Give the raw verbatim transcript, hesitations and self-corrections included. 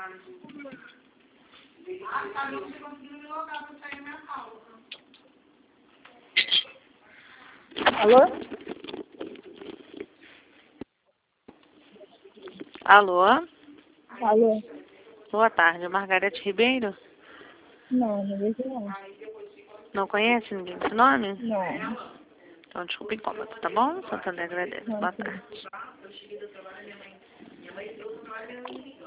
Alô? Alô? Alô? Boa tarde, Margarete Ribeiro? Não, não vejo não. Não conhece ninguém com esse nome? Não. Então, desculpe incômodo, tá bom? Só também agradeço. Não, Boa sim. tarde.